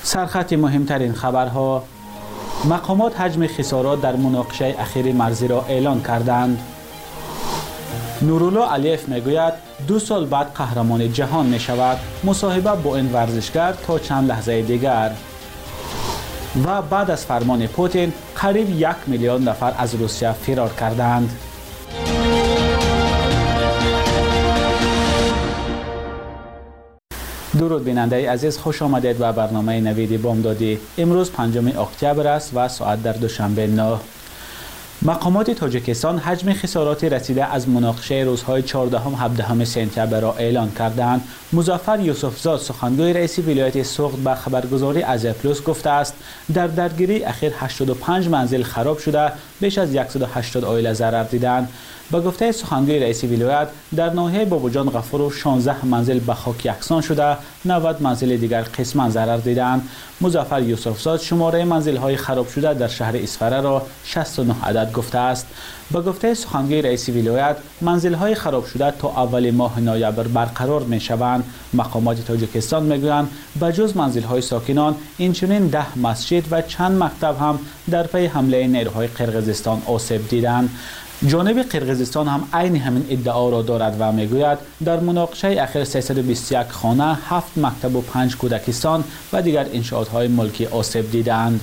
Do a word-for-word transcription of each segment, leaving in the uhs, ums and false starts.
سرخط مهمترین خبرها: مقامات حجم خسارات در مناقشه اخیر مرزی را اعلان کردند. نورالله علیف میگوید دو سال بعد قهرمان جهان می شود. مصاحبه با این ورزشگر تا چند لحظه دیگر. و بعد از فرمان پوتین قریب یک میلیون نفر از روسیه فرار کردند. درود بیننده عزیز، خوش آمدید به برنامه نوید بامدادی. امروز پنجم اکتبر است و ساعت در دوشنبه نه. مقامات تاجیکستان حجم خسارات رسیده از مناقشه روزهای چهاردهم هفدهم سپتامبر را اعلان کردند. مظفر یوسفزاد سخنگوی رئیس ولایت سوخت به خبرگزاری ازیا پلوس گفته است در درگیری اخیر هشتاد و پنج منزل خراب شده، بیش از صد و هشتاد عائله ضرر دیدند. به گفته سخنگوی رئیس ولایت در ناحیه باباجان غفور شانزده منزل به خاک یکسان شده، نود منزل دیگر قسما ضرر دیدند. مظفر یوسفزاد شماره منزل‌های خراب شده در شهر اسفره را شصت و نه عدد گفته است. به گفته سخنگوی رئیس ولایت منزل‌های خراب شده تا اول ماه نوامبر برقرار می‌شوند. مقامات تاجیکستان می‌گویند بجز منزل‌های ساکنان اینچنین ده مسجد و چند مکتب هم در پی حمله نیروهای قرقیزستان آسیب دیدند. جانب قرقیزستان هم عین همین ادعا را دارد و میگوید در مناقشه اخیر سیصد و بیست و یک خانه، هفت مکتب و پنج کودکستان و دیگر انشاءات‌های ملکی آسیب دیدند.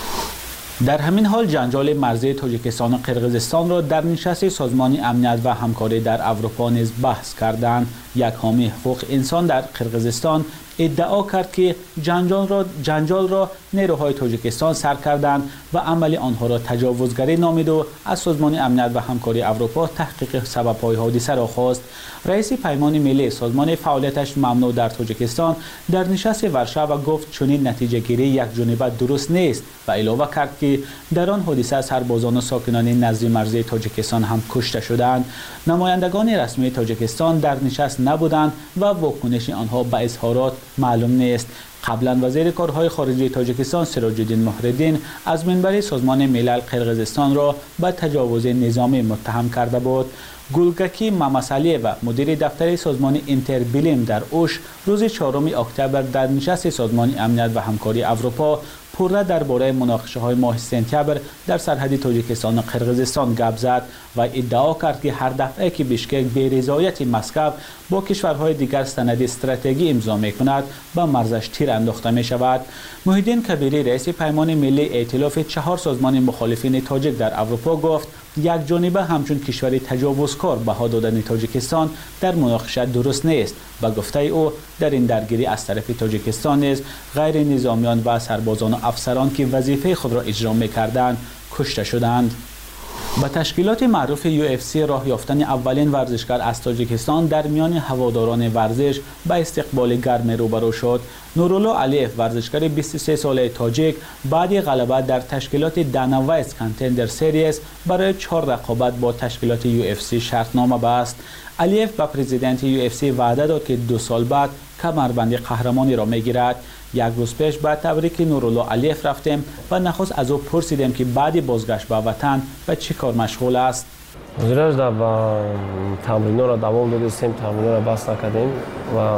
در همین حال جنجال مرزی تاجیکستان و قرقیزستان را در نشست سازمان امنیت و همکاری در اروپا نیز بحث کردند. یک حامی حقوق انسان در قرقیزستان ادعا کرد که جنجال را جنجال را نیروهای تاجیکستان سر کردند و عمل آنها را تجاوزگری نامید و از سازمان امنیت و همکاری اروپا تحقیق سبب‌های حادثه را خواست. رئیس پیمان ملی سازمان فعالیتش ممنوع در تاجیکستان در نشست ورشو و گفت چنین نتیجه گیری یک جانبه درست نیست و علاوه کرد که در آن حادثه سربازان و ساکنان نزدیک مرزی تاجیکستان هم کشته شدند. نمایندگان رسمی تاجیکستان در نشست نبودند و واکنش آنها به اظهارات معلوم نیست. قبلا وزیر کارهای خارجه تاجیکستان سراج الدین محردین از منبر سازمان ملل قرقیزستان را به تجاوز نظامی متهم کرده بود. گلگکی ممسلی و مدیر دفتر سازمان اینتربیلیم در اوش روز چهارم اکتبر در نشست سازمان امنیت و همکاری اروپا پرده درباره مناقشه های ماه سپتامبر در سرحد تاجیکستان و قرقیزستان گپ زد و ادعا کرد که هر دفعه که بیشکک به رضایت مسکو با کشورهای دیگر سند استراتژی امضا می کند به مرزش تیر انداخته می شود. محی الدین کبیری رئیس پیمان ملی ائتلاف چهار سازمان مخالفین تاجیک در اروپا گفت یک جانبه همچون کشور تجاوزکار بها دادن تاجیکستان در مناقشه درست نیست. به گفته او در این درگیری از طرف تاجیکستان نیز غیر نظامیان و سربازان و افسران که وظیفه خود را اجرا می‌کردند کشته شدند. با تشکیلات معروف یو اف سی راه یافتن اولین ورزشکار از تاجیکستان در میان هواداران ورزش به استقبال گرم روبرو شد. نورالله علیف ورزشکار بیست و سه ساله تاجیک بعد غلبه در تشکیلات دانا وایس کانتندر سریز برای چهار رقابت با تشکیلات یو اف سی شرطنامه بست. علیف به پرزیدنت یو اف سی وعده داد که دو سال بعد کمربند قهرمانی را میگیرد. یک روز پیش بعد تبریک نورالله علیف رفتیم و نخست از او پرسیدیم که بعد بازگشت به وطن به چه کار مشغول است. گذشته و تمرین‌ها را دوام دادیم، تمرین‌ها را بس نکردیم و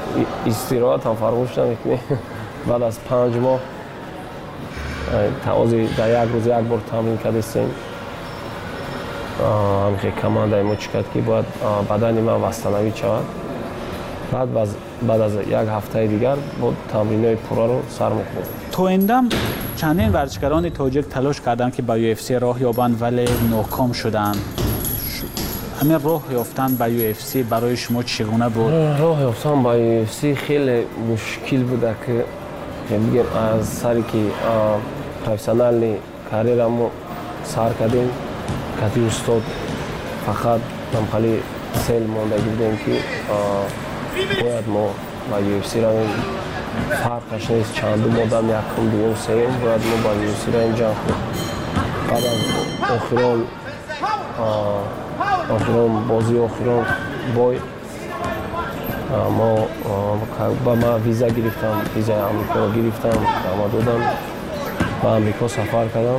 استراحت هم فراموش نمی‌کنیم. بعد از پنج ماه تازه در یک روز یک بار تمرین کردیم. همین کمانده ما چیکار که باید بدن ما وستانوی شود. بعد بعد از یک هفته دیگر با تمرین‌های پورا رو سر می‌کنیم. تو ایندم چندین ورزشکاران تاجیک تلاش کردند که به یو اف سی راه یابند ولی ناکام شدند. همین راه یافتن به یو اف سی برای شما چگونه بود؟ راه یافتن به یو اف سی خیلی مشکل بوده که میگم از سری که پروفسیونال کاریرمو سر کردیم که استاد فقط نمخالی سیل مونده بودیم که باید ما با یو اف سی را فرقش نیست چند دو مادم یکم دوم سیم باید ما با یو اف سی را انجام کنیم. بعد از آخران آخران بازی آخران بای ما با ما ویزا گرفتم، ویزا امریکا گرفتم، اما دادم با امریکا سفر کردم.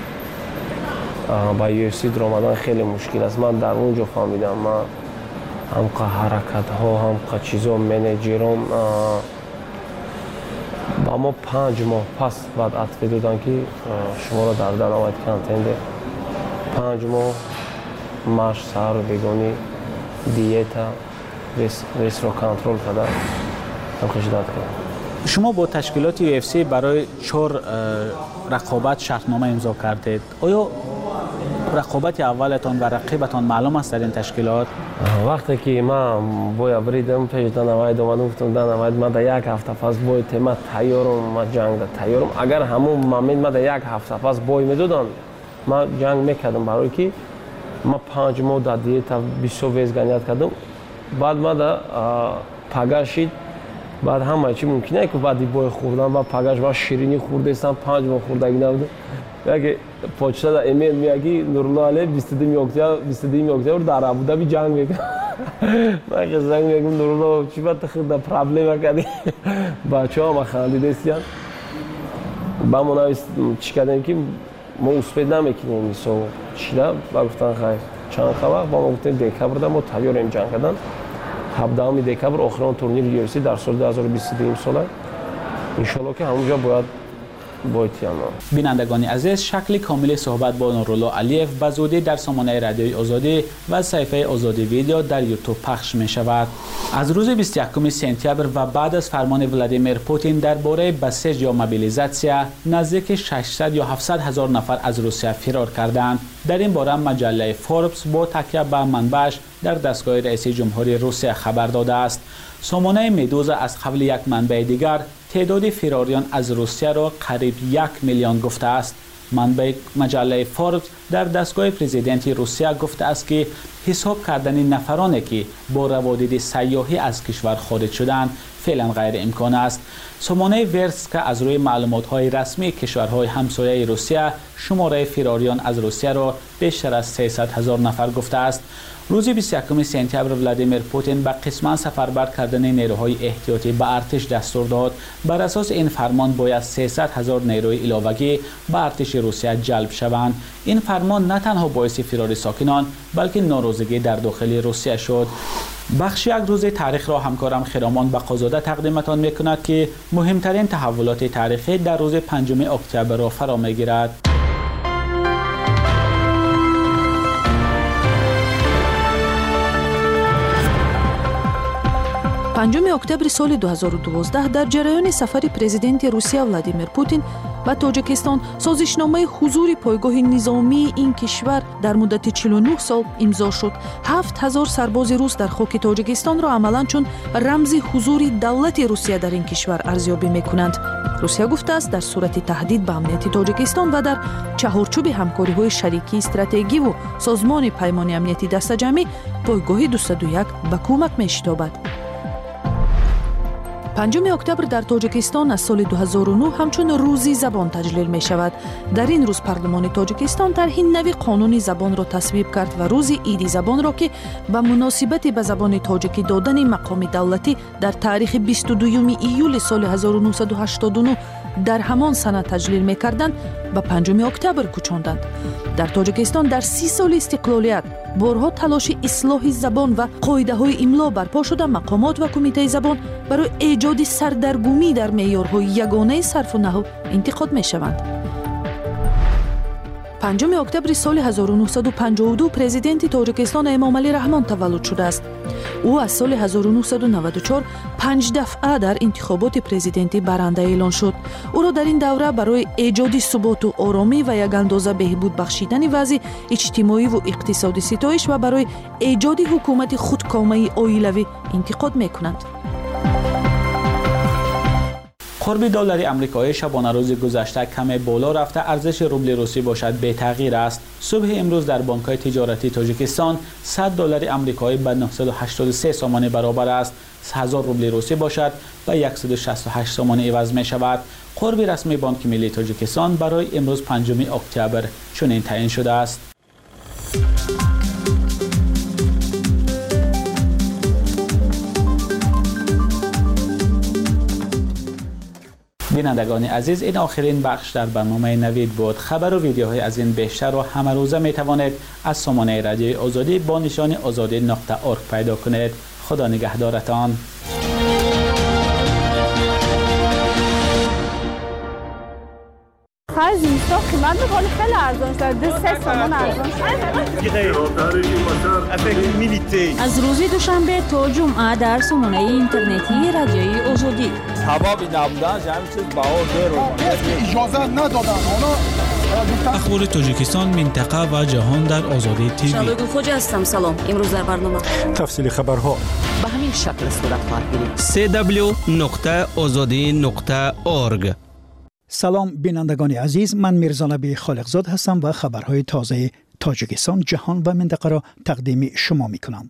با یو اف سی در آمدن خیلی مشکل است. من در اونجا فهمیدم من هم که حرکت ها هم که چیزا منیجرام با اما پنج ماه پس بعد عطفه دادن که شما را در درآمد کانتنده پنج ماه ماش سهر بگونی دیتا ریس رو کنترل کرده تمخیش داد کرد. شما با تشکیلات یو اف سی برای چهار رقابت شرطنامه امضا کردید. آیا رقابت اولتان و رقیبتان معلوم است در این تشکیلات؟ وقتی که من باید بریدم پیش دنوید اومدم گفتم دنوید من در یک هفته پس باید من تیارم من جنگ در تیارم اگر همون ممید من در یک هفته پس باید میدودن من جنگ میکردم برای که من پنج ماه در دیتا بیست ویز گنیت کردم بعد من در پگشید بعد همه چی ممکنه که بعدی باید خوردم و پگش با شیرینی خورده استم پنج ماه خوردگی نبوده یکی پوچتا در ایمیل میگی نورالله علیه بیست و دو اکتبر بیست و دو اکتبر در ابوظبی جنگ میکنه من که زنگ میگم نورالله چی باید تخیر در پرابلم کردی بچه ها ما خالیده استیان با ما چی کردیم که ما اسپید نمیکنیم سو چیده با گفتن خیلی چند خبر با ما گفتیم دکبر در ما تیاریم جنگ کردن هفدهم دکبر آخران تورنیر یو اف سی در سال دو هزار و بیست و دو ساله انشالله که همونجا باید بینندگان عزیز شکل کامل صحبت با نورالله علیف به زودی در سامانه رادیوی آزادی و صفحه آزادی ویدیو در یوتیوب پخش می شود. از روز بیست و یکم سپتامبر و بعد از فرمان ولادیمیر پوتین درباره بسیج یا موبیلیزاسیا نزدیک ششصد یا هفتصد هزار نفر از روسیه فرار کردند. در این باره مجله فوربس با تکیه به منبعش در دستگاه رئیس جمهوری روسیه خبر داده است. سامانه مدوزا از قبل یک منبع دیگر تعداد فراریان از روسیه را قریب یک میلیون گفته است. منبع مجله فوربس در دستگاه پرزیدنتی روسیه گفته است که حساب کردن نفرانی که با روادید سیاحی از کشور خارج شدند فعلا غیر امکان است. سامانه ورس که از روی معلومات‌های رسمی کشورهای همسایه روسیه شماره فراریان از روسیه را بیشتر از سیصد هزار نفر گفته است. روز بیست و یکم سپتامبر ولادیمیر پوتین به قسمت سفربر کردن نیروهای احتیاطی به ارتش دستور داد. بر اساس این فرمان باید سیصد هزار نیروی علاوگی به ارتش روسیه جلب شوند. این فرمان نه تنها باعث فرار ساکنان بلکه ناراضگی در داخل روسیه شد. بخش یک روز تاریخ را همکارم خرامان بقازاده تقدیمتان میکند که مهمترین تحولات تاریخی در روز پنجم اکتبر را فرا میگیرد. پنجم اکتبر سال دو هزار و دوازده در جریان سفر پرزیدنت روسیه ولادیمیر پوتین به تاجیکستان سازشنامه حضور پایگاه نظامی این کشور در مدت چهل و نه سال امضا شد. هفت هزار سرباز روس در خاک تاجیکستان را عملاً چون رمز حضور دولت روسیه در این کشور ارزیابی می‌کنند. روسیه گفته است در صورت تهدید به امنیت تاجیکستان و در چهارچوب همکاری‌های شریکی استراتژی و سازمان پیمان امنیتی دسته‌جمعی پایگاه دویست و یک به کمک می‌شتابد. پنجم اکتبر در تاجیکستان از سال دو هزار و نه همچون روزی زبان تجلیل می شود. در این روز پارلمان تاجیکستان طرح نوی قانون زبان را تصویب کرد و روز عید زبان را که به مناسبت به زبان تاجیکی دادن مقام دولتی در تاریخ بیست و دوم ایول سال هزار و نهصد و هشتاد و نه در همان سنه تجلیل می کردند به پنجم اکتبر کوچاندند. در تاجیکستان در سی سال استقلالیت بارها تلاش اصلاح زبان و قاعده های املا برپا شده مقامات و کمیته زبان برای ایجاد سردرگمی در معیارهای یگانه صرف و نحو انتقاد می شوند. پنجم اکتبر سال هزار و نهصد و پنجاه و دو پرزیدنت تاجیکستان امام علی رحمان تولد شده است. او از سال هزار و نهصد و نود و چهار پنج دفعه در انتخابات پرزیدنتی برنده اعلان شد. او را در این دوره برای ایجاد ثبات و آرامی و یک اندازه بهبود بخشیدن وضع اجتماعی و اقتصادی ستایش و برای ایجاد حکومت خودکامه عائلوی انتقاد می‌کنند. قرب دلار آمریکایی شبانه روز گذشته کم بالا رفته ارزش روبل روسی باشد بی تغییر است. صبح امروز در بانک‌های تجارتی تاجیکستان صد دلار آمریکایی به نهصد و هشتاد و سه سومانی برابر است. هزار روبل روسی باشد به صد و شصت و هشت سومانی عوض می شود. قرب رسمی بانک ملی تاجیکستان برای امروز پنجم اکتبر چنین تعیین شده است. بینندگان عزیز، این آخرین بخش در برنامه نوید بود. خبر و ویدیوهای از این بیشتر و همه روزه می توانید از سامانه رادیوی آزادی با نشان آزادی نقطه اورگ پیدا کنید. خدا نگهدارتان. آخر زمستان قیمت میکنه خیلی ارزان شد. دو سه تومان ارزان شد. از روز دوشنبه تا جمعه در سامانه اینترنتی رادیوی آزادی. هوا بی نبودن همین چیز بهار دیر اجازه ندادن. اخبار تاجیکستان، منطقه و جهان در آزادی تیوی. شبگو خوج هستم. سلام. امروز در برنامه تفصیل خبرها به همین شکل صورت خواهد گرفت. سی دبلیو نقطه آزادی نقطه اورگ. سلام بینندگان عزیز، من میرزا نبی خالقزاد هستم و خبرهای تازه تاجیکستان، جهان و منطقه را تقدیم شما می کنم.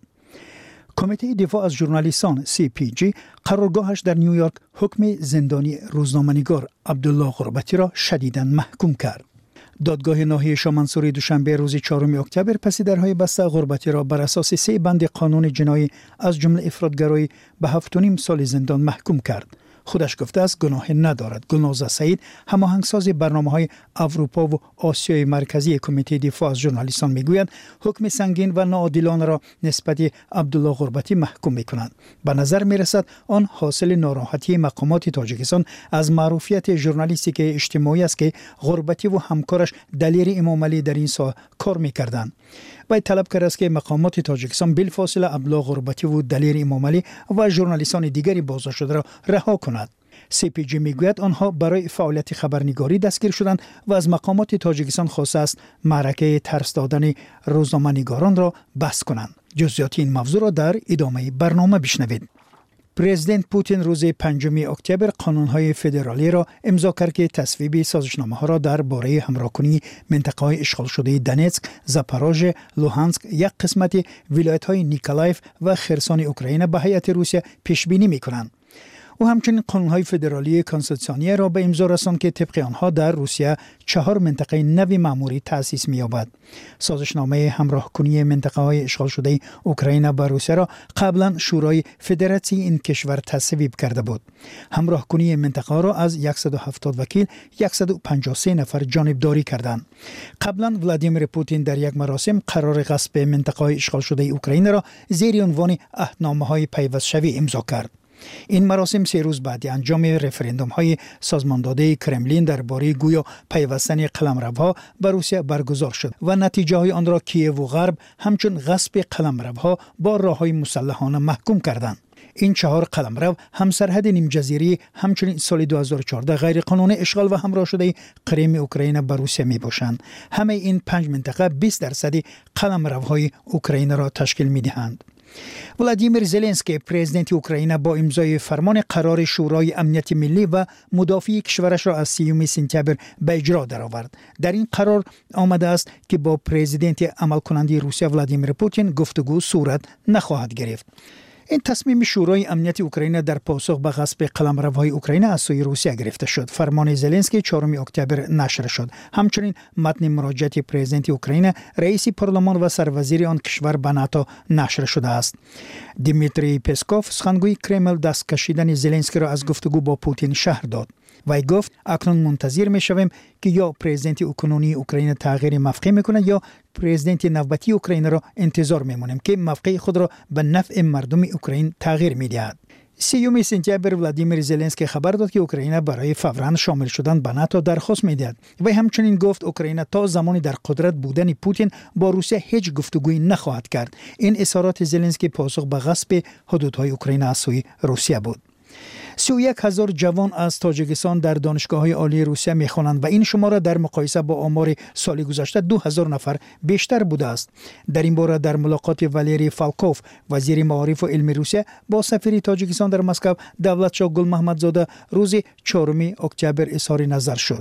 کمیته دفاع از ژورنالیستان سی پی جی قرارگاهش در نیویورک حکم زندانی روزنامه‌نگار عبدالله غربتی را شدیداً محکوم کرد. دادگاه ناحیه شامنسوری دوشنبه روز چهارم اکتبر پس درهای بسته غربتی را بر اساس سه بند قانون جنایی از جمله افراطگرایی به هفت و نیم سال زندان محکوم کرد. خودش گفته است گناه ندارد. گلناز سعید، هماهنگساز برنامه‌های اروپا و آسیای مرکزی کمیته دفاع از ژورنالیستان میگوید حکم سنگین و ناعادلانه را نسبت عبدالله غربتی محکوم می‌کنند. به نظر می‌رسد آن حاصل ناراحتی مقامات تاجیکستان از معروفیت ژورنالیستیک اجتماعی است که غربتی و همکارش دلیر امام علی در این سال کار می‌کردند. وی طلب کرده است که مقامات تاجیکستان بالفاصله عبدالله غربتی و دلیر امام علی و ژورنالیستان دیگری بازداشت شده را رها کند. سی پی جی میگوید آنها برای فعالیت خبرنگاری دستگیر شدند و از مقامات تاجیکستان خواسته است معرکه ترس دادن روزنامه‌نگاران را بس کنند. جزئیات این موضوع را در ادامه برنامه بشنوید. پرزیدنت پوتین روز پنجم اکتبر قانون‌های فدرالی را امضا کرد که تصویب سازشنامه‌ها را درباره همراه‌کنی منطقه‌های اشغال شده دونتسک، زاپاروژه، لوهانسک، یک قسمت ولایت‌های نیکولایف و خرسون اوکراین به هیئت روسیه پیش بینی می‌کنند. و همچنین قانون‌های فدرالی کنستیتوسیونی را به امضا رساند که طبق آنها در روسیه چهار منطقه نوی مأموری تأسیس می‌یابد. سازشنامه همراهکنی منطقه‌های اشغال شده اوکراین با روسیه را قبلا شورای فدراسی این کشور تصویب کرده بود. همراهکنی منطقه را از صد و هفتاد وکیل صد و پنجاه و سه نفر جانبداری کردند. قبلا ولادیمیر پوتین در یک مراسم قرار غصب منطقه‌های اشغال شده اوکراین را زیر عنوان عهدنامه‌های پیوست‌شوی امضا کرد. این مراسم سه روز بعد انجام رفراندوم های سازمانداده کرملین درباره گویا پیوستن قلمروها به روسیه برگزار شد و نتیجه های آن را کییو و غرب همچون غصب قلمروها با راههای مسلحانه محکوم کردند. این چهار قلمرو هم سرحد نیم جزیره همچنین سال دو هزار و چهارده غیر قانونی اشغال و همراه شده کریم اوکراین به روسیه می باشند. همه این پنج منطقه بیست درصد قلمروهای اوکراین را تشکیل می دهند. ولادیمیر زلنسکی پرزیدنت اوکراین با امضای فرمان قرار شورای امنیت ملی و مدافعی کشورش را از سیوم سپتامبر به اجرا درآورد. در این قرار آمده است که با پرزیدنت عمل کننده روسیه ولادیمیر پوتین گفتگو صورت نخواهد گرفت. این تصمیم شورای امنیت اوکراین در پاسخ به غصب قلمروهای اوکراین از سوی روسیه گرفته شد. فرمان زلنسکی چهارم اکتبر نشر شد. همچنین متن مراجعه پرزیدنت اوکراین رئیس پارلمان و سروزیر آن کشور به ناتو نشر شده است. دیمیتری پسکوف سخنگوی کرمل دست کشیدن زلنسکی را از گفتگو با پوتین شرح داد. وی گفت اکنون منتظر می شویم که یا پرزیدنت اوکنونی اوکراین تغییر موقع میکنه یا پرزیدنت نوبتی اوکراین را انتظار میمونیم که موقع خود را به نفع مردم اوکراین تغییر میدهد. سیوم سپتامبر ولادیمیر زلنسکی خبر داد که اوکراین برای فوراً شامل شدن به ناتو درخواست میدهد. و همچنین گفت اوکراین تا زمانی در قدرت بودن پوتین با روسیه هیچ گفتگویی نخواهد کرد. این اظهارات زلنسکی پاسخ به غصب حدودهای اوکراین از سوی روسیه بود. سی و یک هزار جوان از تاجیکستان در دانشگاه‌های عالی روسیه می‌خوانند و این شماره در مقایسه با آمار سال گذشته دو هزار نفر بیشتر بوده است. در این باره در ملاقات والری فالکوف وزیر معارف و علم روسیه با سفیر تاجیکستان در مسکو دولتشاه گل محمدزاده روز چهارم اکتبر اظهار نظر شد.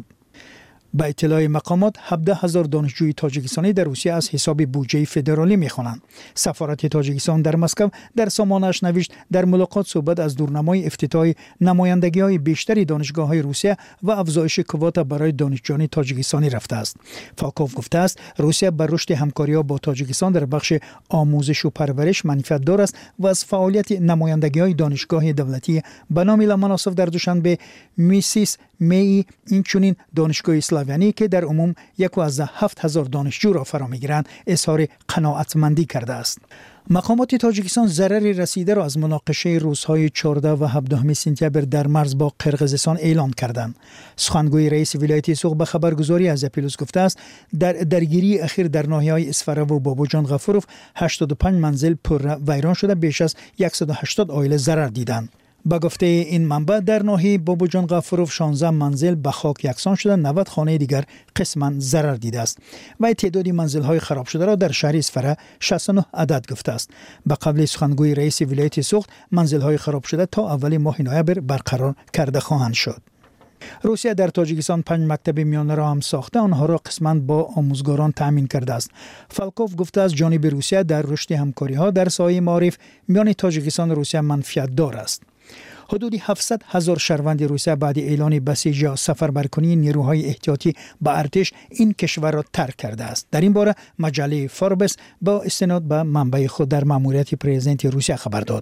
به اطلاع مقامات هفده هزار دانشجوی تاجیکستانی در روسیه از حساب بودجه فدرالی می‌خوانند. سفارت تاجیکستان در مسکو در سامانه‌اش نوشت در ملاقات صحبت از دورنمای افتتاح نمایندگی‌های بیشتری دانشگاه‌های روسیه و افزایش کوتا برای دانشجویان تاجیکستانی رفته است. فاکوف گفته است روسیه بر رشد همکاری‌ها با تاجیکستان در بخش آموزش و پرورش منفعت‌دار است و از فعالیت نمایندگی‌های دانشگاه دولتی به نام لاماناسوف در دوشنبه میسیس می این چونین دانشگاه اسلاویانی که در عموم یک و از هفت هزار دانشجو را فرا میگیرند اظهار قناعتمندی کرده است. مقامات تاجیکستان ضرری رسیده را از مناقشه روزهای چهارده و هفده سپتامبر در مرز با قرقیزستان اعلام کردند. سخنگوی رئیس ولایت سوق به خبرگزاری از اپیلوس گفته است در درگیری اخیر در ناحیه‌های اسفره و بابوجان غفوروف هشتاد و پنج منزل پر ویران شده، بیش از صد و هشتاد عائله ضرر دیدند. با گفته این منبع در ناحیه بابوجان غفوروف شانزده منزل به خاک یکسان شده، نود خانه دیگر قسما ضرر دیده است و تعدادی منزل‌های خراب شده را در شهر اسفره شصت و نه عدد گفته است. به قبل سخنگوی رئیس ولایت سوخت منزل‌های خراب شده تا اول ماه نوامبر برقرار کرده خواهند شد. روسیه در تاجیکستان پنج مکتب میانه را هم ساخته، آنها را قسماً با آموزگاران تأمین کرده است. فالکوف گفته از جانب روسیه در رشد همکاری‌ها در سایه معارف میان تاجیکستان و روسیه منفعت دار است. حدود هفتصد هزار شهروند روسیه بعد اعلان بسیج یا سفربرکنی نیروهای احتیاطی با ارتش این کشور را ترک کرده است. در این باره مجله فوربس با استناد به منبع خود در ماموریت پرزیدنت روسیه خبر داد.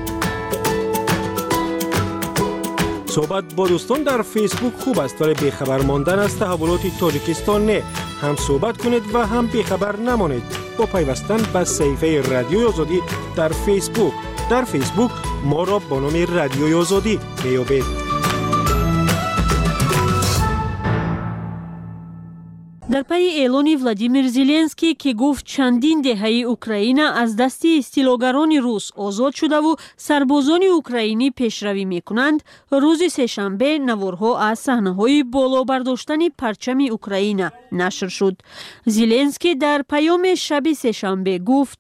صحبت با دوستان در فیسبوک خوب است، ولی بیخبر ماندن از تحولات تاجیکستان نه. هم صحبت کنید و هم بیخبر نمانید با پیوستن به صفحه رادیوی آزادی در فیسبوک. در فیسبوک ما را با نام رادیوی آزادی میابید. در پی اعلان ولادیمیر زلنسکی که گفت چندین دهه اوکراینا از دست استیلاگران روس آزاد شده و سربازان اوکراینی پیشروی میکنند، روز سه‌شنبه نوارها از صحنه‌های بالا برداشتن پرچم اوکراینا نشر شد. زلنسکی در پیام شب سه‌شنبه گفت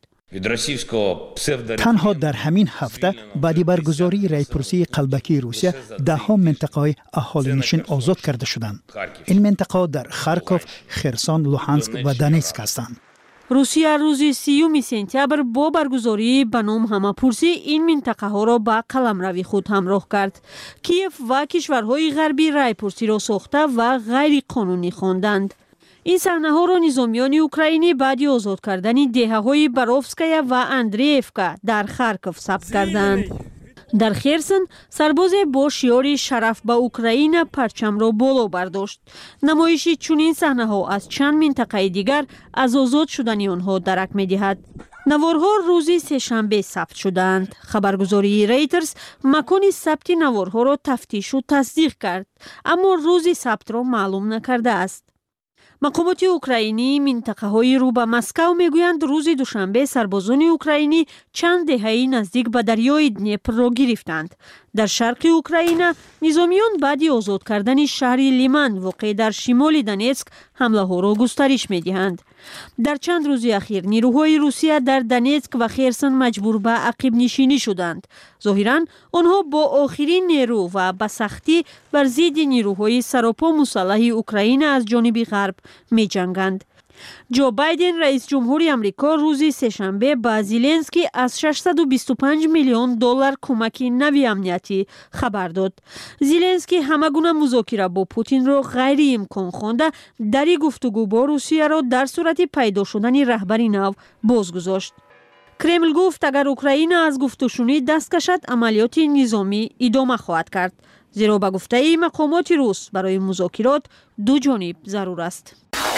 تنها در همین هفته بعد برگزاری رایپرسی قلبکی روسیه ده ها منطقه اهالی نشین آزاد کرده شدند. این منطقه در خارکوف، خرسون، لوهانسک و دونیتسک هستند. روسیه روز سیوم سپتامبر با برگزاری به نام همه‌پرسی این منطقه ها را به قلمروی خود همراه کرد. کیف و کشورهای غربی رایپرسی را ساخته و غیر قانونی خواندند. این صحنه ها را نظامیان اوکراینی بعد آزاد کردن دهه های باروفسکایا و اندریفکا در خارکوف ثبت کردند. در خرسون سرباز با شعار شرف به اوکراینا پرچم را بالا برداشت. نمایش چنین صحنه ها از چند منطقه دیگر از آزاد شدن آنها درک می دهد. نوارها روز سه‌شنبه ثبت شدند. خبرگزاری ریترز مکان ثبت نوارها را تفتیش و تصدیق کرد، اما روز ثبت را معلوم نکرده است. مقامات اوکراینی منطقه های رو به مسکو میگویند روز دوشنبه سربازان اوکراینی چند دهه نزدیک به دریای دنیپر را گرفتند. در شرق اوکراینا نظامیان بعد آزاد کردن شهر لیمان واقع در شمال دونیتسک حمله ها را گسترش میدهند. در چند روز اخیر نیروهای روسیه در دونیتسک و خرسون مجبور به عقب نشینی شدند. ظاهراً آنها با آخرین نیرو و به سختی بر ضد نیروهای سراپا مسلح اوکراین از جانب غرب می جنگند. جو بایدن رئیس جمهور آمریکا روز سه‌شنبه به زلنسکی از ششصد و بیست و پنج میلیون دلار کمک نوی امنیتی خبر داد. زلنسکی همگونه مذاکره با پوتین را غیر امکان خوانده در گفتگو با روسیه را در صورت پیدا شدن رهبری نو بازگذاشت. کرمل گفت اگر اوکراین از گفتگوشونی دست کشد عملیات نظامی ادامه خواهد کرد، زیرا به گفته مقامات روس برای مذاکرات دو جانب ضرور است.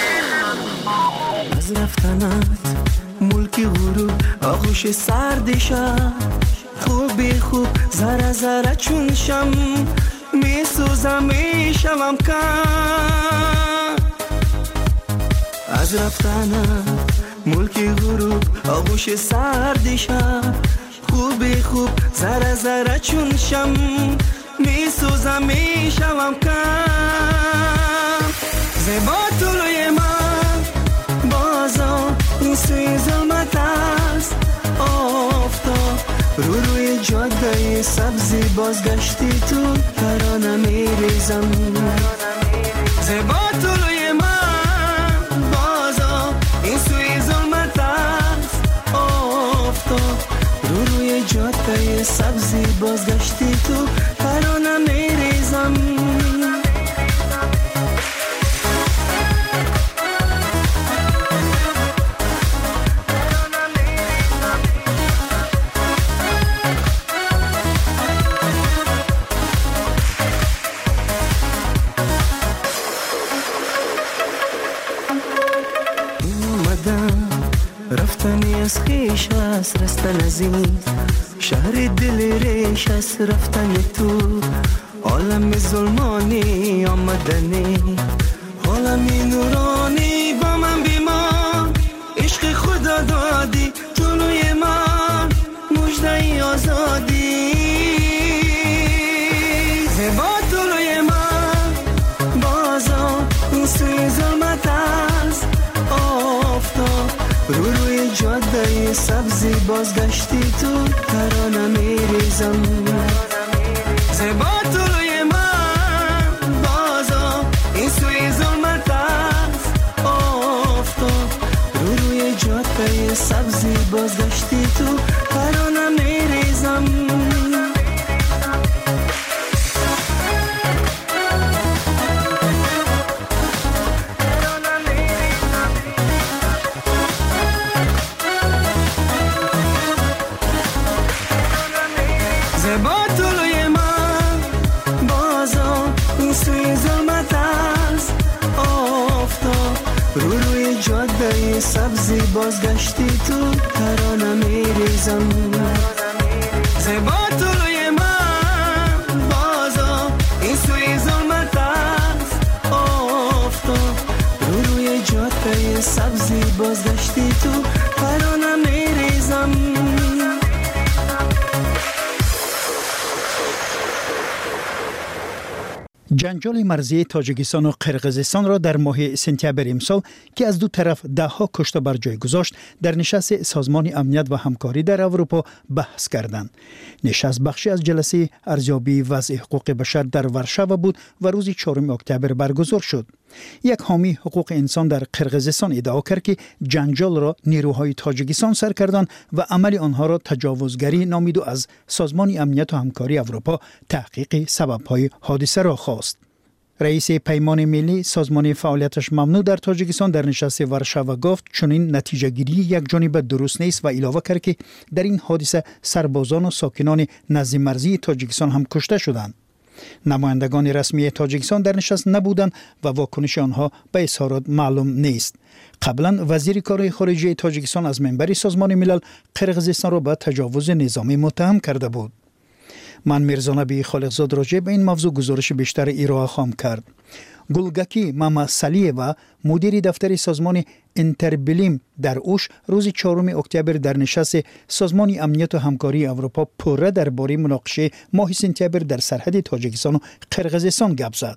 از رفتنت ملک غروب آغوش سردشم خوبی خوب زره زره چون شم می سوزم می شوم کم. از رفتنت ملک غروب آغوش سردشم خوبی خوب زره زره چون شم می سوزم می شوم کم. زیبا طلوی من بازا این سوی ظلمت است آفتاب رو روی جاده سبزی بازگشتی تو ترانه می ریزم. زیبا طلوی من بازا این سوی ظلمت است آفتاب رو روی جاده سبزی بازگشتی تو ترانه می ریزم. رفتنی از خیش است رستن از این شهر دل ریش است رفتن تو عالم ظلمانی آمدنی عالم نورانی با من بیمان عشق خدا دادی طلوع من مژده آزادی زیبا طلوع من بازا این سوی ظلمت است آفتاب رو روی جاده سبزی بازگشتی تو ترانه میریزم زیبا طلوع من بازا این سوی ظلمت است آفتاب رو روی جاده سبزی بازگشتی تو ترانه میریزم زیبا طلوع من بازا این سوی ظلمت است آفتاب رو روی جاده سبزی بازگشتی تو ترانه میریزم زیبا طلوع من بازا این سوی ظلمت است آفتاب رو روی جاده سبزی بازگشتی تو ترانه میریزم جنجال مرزی تاجیکستان و قرقیزستان را در ماه سپتامبر امسال که از دو طرف ده ها کشته بر جای گذاشت در نشست سازمان امنیت و همکاری در اروپا بحث کردند. نشست بخشی از جلسه ارزیابی وضع حقوق بشر در ورشاو بود و روز چهارم اکتبر برگزار شد. یک حامی حقوق انسان در قرقیزستان ادعا کرد که جنجال را نیروهای تاجیکستان سر کردند و عمل آنها را تجاوزگری نامید و از سازمان امنیت و همکاری اروپا تحقیق سبب‌های حادثه را خواست. رئیس پیمان ملی سازمان فعالیتش ممنوع در تاجیکستان در نشست ورشاو گفت چنین نتیجه گیری یک جانبه درست نیست و اضافه کرد که در این حادثه سربازان و ساکنان نزد مرزی تاجیکستان هم کشته شدند. نمایندگان رسمی تاجیکستان در نشست نبودند و واکنش آنها به اظهارات معلوم نیست. قبلا وزیر کار خارجه تاجیکستان از منبر سازمان ملل قرقیزستان را به تجاوز نظامی متهم کرده بود. من میرزانبی خالقزاد راجع به این موضوع گزارش بیشتر ارائه خواهم کرد. گلگکی ماماسالی و مدیر دفتر سازمان انتربلیم در اوش روز چهارم اکتبر در نشست سازمان امنیت و همکاری اروپا پره درباره مناقشه ماه سپتامبر در سرحد تاجیکستان و قرقیزستان گپ زد.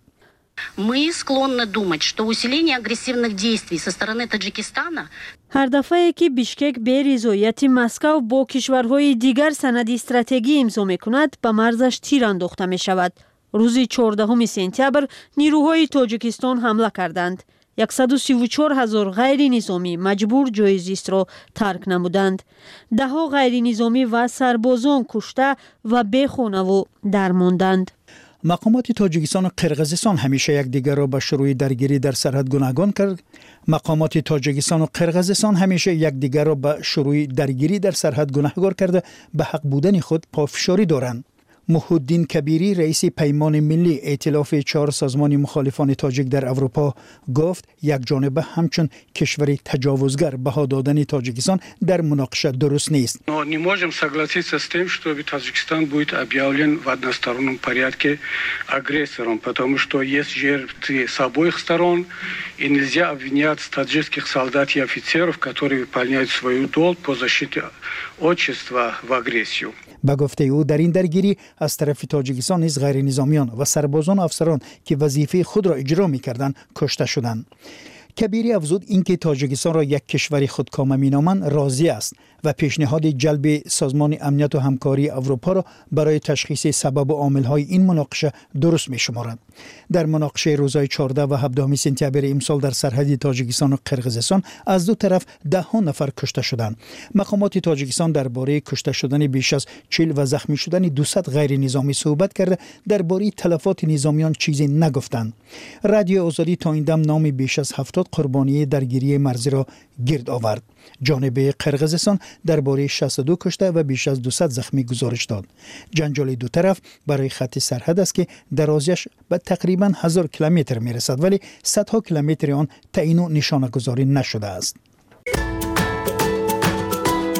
Мы склонны думать, что усиление агрессивных действий со стороны Таджикистана هر دفعه که بیشکک به رضایت مسکو با کشورهای دیگر سند استراتژی امضا می‌کند به مرزش تیر انداخته می‌شود. روز چهاردهم سپتامبر نیروهای تاجیکستان حمله کردند. صد و سی و چهار هزار غیر نظامی مجبور جای زیست را ترک نمودند. ده ها غیر نظامی و سربازان کشته و بی خانه و درماندند. مقامات تاجیکستان و قرقیزستان همیشه یکدیگر را به شروع درگیری در سرحد گناهان کرد. مقامات تاجیکستان و قرقیزستان همیشه یکدیگر را به شروع درگیری در سرحد گناهکار کرده به حق بودن خود پافشاری دارند. محی‌الدین کبیری رئیس پیمان ملی ائتلاف چهار سازمان مخالفان تاجیک در اروپا گفت یک جانبه همچون کشور تجاوزگر بها دادن تاجیکستان در مناقشه درست نیست. Но не можем согласиться с тем, что Таджикистан будет объявлен в одностороннем порядке агрессором, потому что есть жертвы с обоих сторон, и нельзя обвинять таджикских солдат и офицеров, которые выполняют свою долг по защите отечества в агрессию. با گفته او در این درگیری از طرف تاجیکستان نیز غیر نظامیان و سربازان و افسران که وظیفه خود را اجرا می‌کردند کشته شدند. کبیری افزود اینکه تاجیکستان را یک کشور خودکامه مینامند راضی است و پیشنهاد جلب سازمان امنیت و همکاری اروپا را برای تشخیص سبب و عامل‌های این مناقشه درست می‌شمارد. در مناقشه روزهای چهارده و هفده سپتامبر امسال در سرحد تاجیکستان و قرقیزستان از دو طرف ده ها نفر کشته شدند. مقامات تاجیکستان درباره کشته شدن بیش از چهل و زخمی شدن دویست غیر نظامی صحبت کرده، درباره تلفات نظامیان چیزی نگفتند. رادیو آزادی تا این دم نام بیش از هفتاد قربانی درگیری مرزی را گرد آورد. جانب قرقیزستان درباره شصت و دو کشته و بیش از دویست زخمی گزارش داد. جنجال دو طرف برای خط سرحد است که درازیش به تقریباً هزار کیلومتر میرسد، ولی صدها کیلومتر آن تعیین و نشانه گذاری نشده است.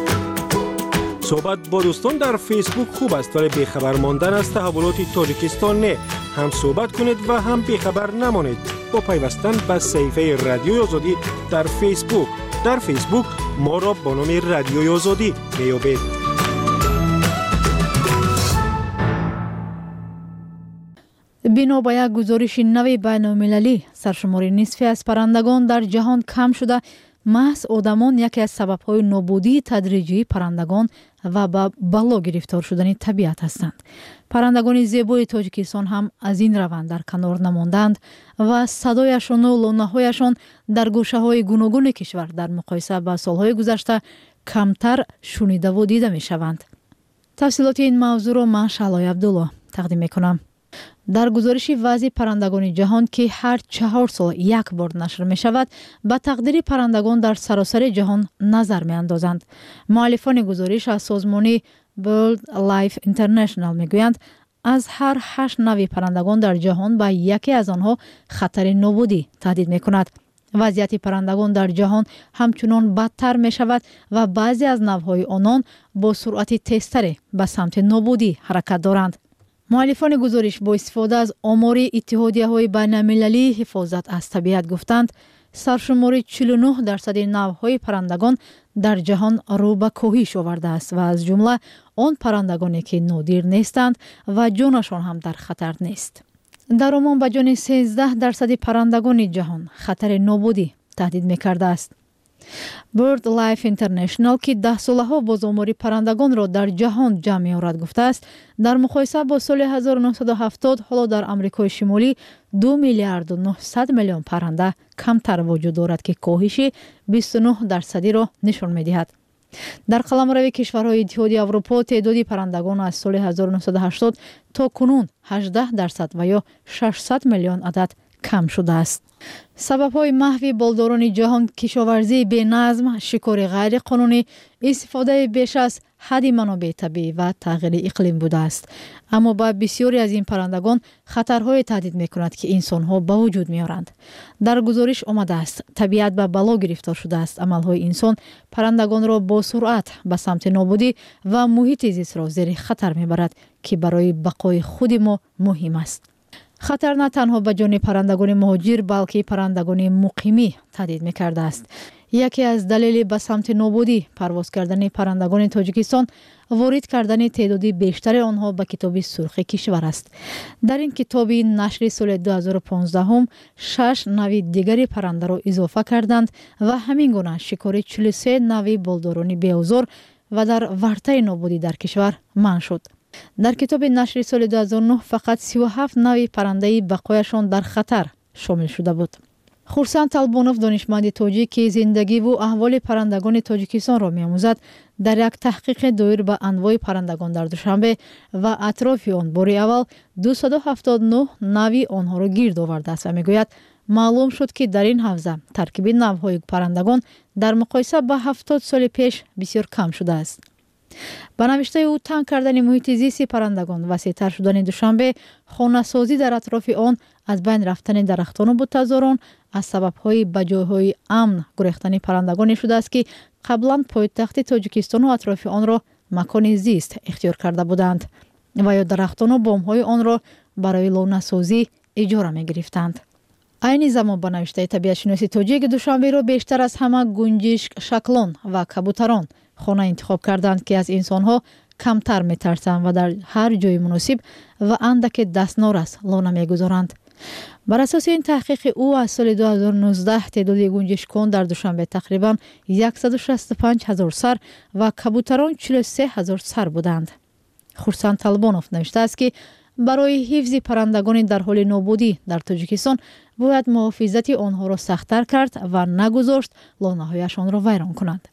صحبت با دوستان در فیسبوک خوب است ولی بیخبر ماندن از تحولات تاجیکستان نه. هم صحبت کنید و هم بیخبر نمانید با پیوستن به صفحه رادیوی آزادی در فیسبوک. در فیسبوک ما را با نام رادیوی آزادی میابید. بنا با یک گزارش نوی بین‌المللی سرشماری نصفی از پرندگان در جهان کم شده، محض آدمان یکی از سبب‌های نابودی تدریجی پرندگان و با بلا گرفتار شدن طبیعت هستند. پرندگان زیبای تاجیکستان هم از این روند در کنار نماندند و صدایشان و لانه‌هایشان در گوشه‌های گوناگون کشور در مقایسه با سال‌های گذشته کمتر شنیده و دیده می‌شوند. تفصیلات این موضوع را من شعلای عبدالله تقدیم می‌کنم. در گزارش وضع پرندگان جهان که هر چهار سال یک بار نشر می شود، به تقدیر پرندگان در سراسر جهان نظر می اندازند. مؤلفان گزارش از سازمان BirdLife International می گویند از هر هشت نوع پرندگان در جهان به یکی از آنها خطر نابودی تهدید می کند. وضعیت پرندگان در جهان همچنان بدتر می شود و بعضی از نوعهای آنان با سرعت تیزتری به سمت نابودی حرکت دارند. مؤلفان گزارش با استفاده از آمار اتحادیه‌های بین‌المللی حفاظت از طبیعت گفتند سرشمار چهل و نه درصد نوع‌های پرندگان در جهان رو به کاهش آورده است و از جمله آن پرندگانی که نادر نیستند و جانشان هم در خطر نیست. در عمان به جان سیزده درصد پرندگان جهان خطر نابودی تهدید می‌کرده است. BirdLife International که ده ساله ها باز آمار پرندگان را در جهان جمع می‌آورد گفته است در مقایسه با سال هزار و نهصد و هفتاد حالا در آمریکای شمالی دو میلیارد و نهصد میلیون پرنده کمتر وجود دارد که کاهش بیست و نه درصدی را نشان می‌دهد. در قلمرو کشورهای اتحادیه اروپا تعداد پرندگان از سال هزار و نهصد و هشتاد تا کنون هجده درصد و یا ششصد میلیون عدد کم شده است. سبب‌های محو بالداران جهان کشاورزی بی‌نظم، شکار غیر قانونی، استفاده بیش از حد منابع طبیعی و تغییر اقلیم بوده است. اما با بسیاری از این پرندگان خطرهای تهدید می‌کند که انسان‌ها به وجود می‌آورند. در گزارش آمده است طبیعت به بلا گرفتار شده است. عمل‌های انسان پرندگان را با سرعت به سمت نابودی و محیط زیست را زیر خطر می‌برد که برای بقای خود ما مهم است. خطر نه تنها به جان پرندگان مهاجر بلکه پرندگان مقیمی تهدید می‌کرده است. یکی از دلایل به سمت نابودی پرواز کردن پرندگان تاجیکستان وارد کردن تعداد بیشتر آنها به کتاب سرخ کشور است. در این کتاب نشر سال دو هزار و پانزده هم شش نوع دیگری پرنده را اضافه کردند و همین گونه شکار چهل و سه نوع بالداران بی‌آزار و در ورطه نابودی در کشور منع شد. در کتاب نشر سال دو هزار و نه فقط سی و هفت نوع پرنده بقایشان در خطر شامل شده بود. خورسند طلبانوف دانشمند تاجیک که زندگی و احوال پرندگان تاجیکستان را می‌آموزد در یک تحقیق دایر به انواع پرندگان در دوشنبه و اطراف آن بار اول دویست و هفتاد و نه نوع آنها را گرد آورده است و می‌گوید معلوم شد که در این حوزه ترکیب نوع‌های پرندگان در مقایسه با هفتاد سال پیش بسیار کم شده است. با نوشته او تنگ کردن محیط زیست پرندگان، وسیع‌تر شدن دوشنبه، خانه‌سازی در اطراف آن، از بین رفتن درختان و بوته‌زاران از سبب‌های به جای‌های امن گریختن پرندگان شده است که قبلا پایتخت تاجیکستان و اطراف آن را مکان زیست اختیار کرده بودند و یا درختان و بام‌های آن را برای لانه‌سازی اجاره می‌گرفتند. این زمان با نوشته طبیعت شناسی تاجیک دوشنبه را بیشتر از همه گنجشک شکلان و کبوتران خانه انتخاب کردند که از انسان‌ها کمتر می‌ترسند و در هر جای مناسب و اندک دستنارس لانه می‌گذارند. بر اساس این تحقیق او از سال دو هزار و نوزده تعداد گنجشکان در دوشنبه تقریباً صد و شصت و پنج هزار سر و کبوتران چهل و سه هزار سر بودند. خورسند طلبانوف نوشته است که برای حفظ پرندگان در حال نابودی در تاجیکستان باید محافظت آنها را سخت‌تر کرد و نگذاشت لانه‌هایشان را ویران کنند.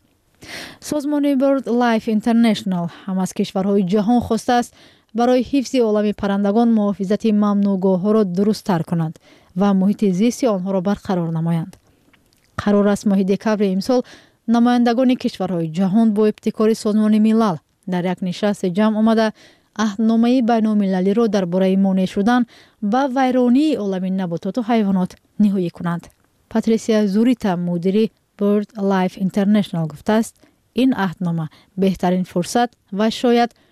سازمان BirdLife International هم از کشورهای جهان خواسته است برای حفظ عالم پرندگان محافظت ممنوعگاه‌ها را درست‌تر کنند و محیط زیست آنها را برقرار نمایند. قرار است ماه دکبر امسال نمایندگان کشورهای جهان با ابتکار سازمان ملل در یک نشست جمع آمده عهدنامه بین‌المللی را درباره مانع شدن به ویرانی عالم نباتات و حیوانات نهایی کنند. پاتریسیا زوریتا مدیر BirdLife International گفته است این عهدنامه بهترین فرصت و شاید